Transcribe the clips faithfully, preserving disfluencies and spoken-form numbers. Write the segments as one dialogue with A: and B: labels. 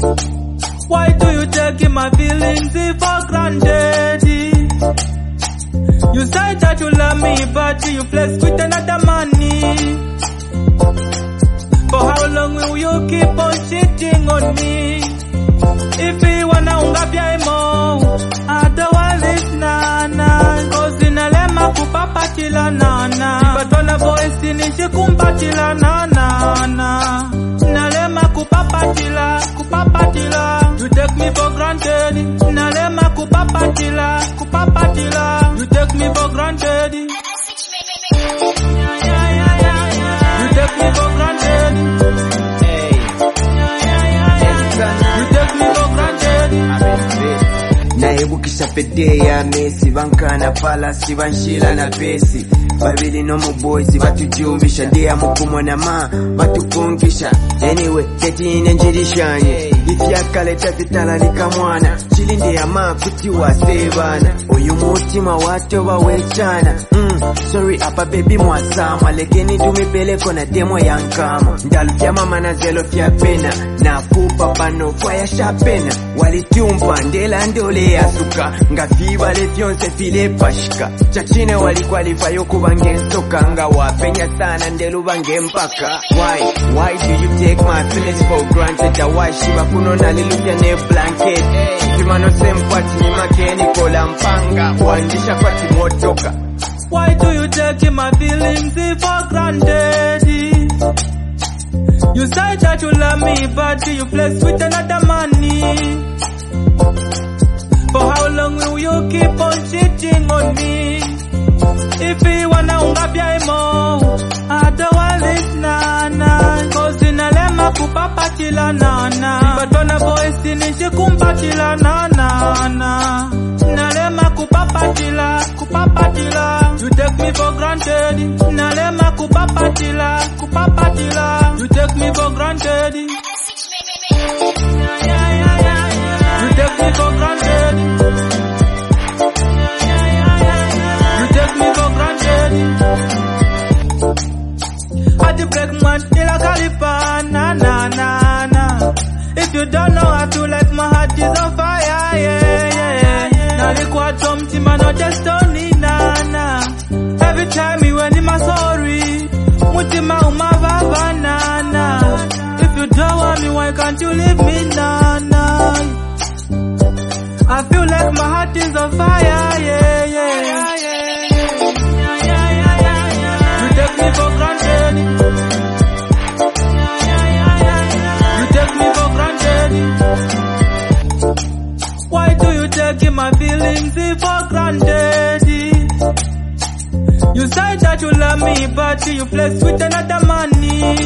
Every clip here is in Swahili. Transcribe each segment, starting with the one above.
A: Why do you take my feelings for granted? You say that you love me, but you flex with another money. For how long will you keep on cheating on me? If you wanna ungapia imo, I don't want this nana. Cause inalema kupapatila nana. Ibatona voice nishi kumpatila nana. Inalema kupapatila, kupapatila. You take me for granted. Inalema kupapatila, kupapatila. You take me for granted. You take me for granted.
B: Naebukisha pedea mesi bankana pala sibanshila na pesi babili no mu boys batujumbisha dia mukumona ma batukungisha anyway ketine njirishanye ifyakaleta vitala likamwana chilinde ya ma kuti wasebana uyu mutima wato bawechana mm, sorry apa baby mwasama lekeni tumipeleko na demo ya nkama ndalufya mama na zelo fya pena na kupa pano kwa ya shapena walitumpa ndela ndole ya suka ngafiba le fyonse file pashika chachine walikwalifa yokubange soka nga wapenya sana ndelu bange mpaka why why do you take my feelings for granted why shiba kuno nalilufya ne blanket kimano sempati ni makeni kola mpanga kuandisha kwa timotoka.
A: Why do you take my feelings for granted? You say that you love me, but you flex with another money. For how long will you keep on cheating on me? If you wanna ungapia imo, I don't want this nana. Cause inalema kupapatila nana. Ibatona voice nishi kumpatila nana. Inalema kupapatila, kupapatila. You take me for granted. Inalema kupapatila, kupapatila. You take me for granted. You take me for granted. You take me for granted. I the break man till I Khalifa, na na na na. If you don't know how to like my heart is on fire, yeah yeah yeah. Now look what some team I know just only na na. Every time you went in my sorry, mutima umavava na na. If you don't want me, why can't you leave me na na? I feel like my heart is on fire, yeah yeah yeah. You take me for granted. You take me for granted. Why do you take my feelings for granted? You say that you love me, but you flex with another money.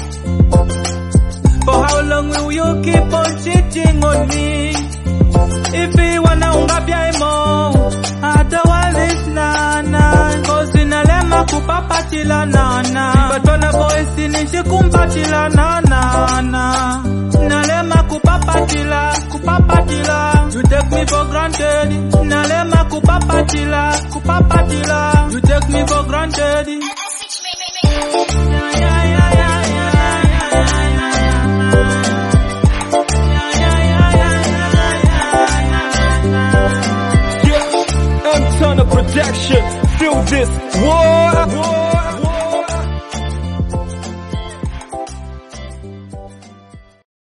A: For how long will you keep on cheating on me? If you wanna ungapia imo, I don't want this nana. Cause inalema kupapatila nana. Ibatona voice nishi kumpatila nana. Inalema kupapatila, kupapatila. You take me for granted. Inalema kupapatila, kupapatila. You take me for granted.
C: Production, feel this war.